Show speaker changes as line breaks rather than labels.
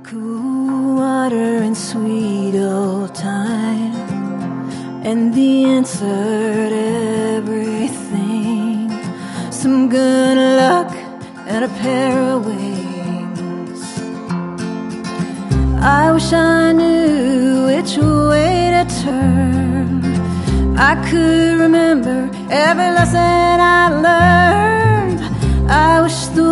Cool water and sweet old time, and the answer to everything. Some good luck and a pair of wings. I wish I knew which way to turn. I could remember every lesson I learned. I wish the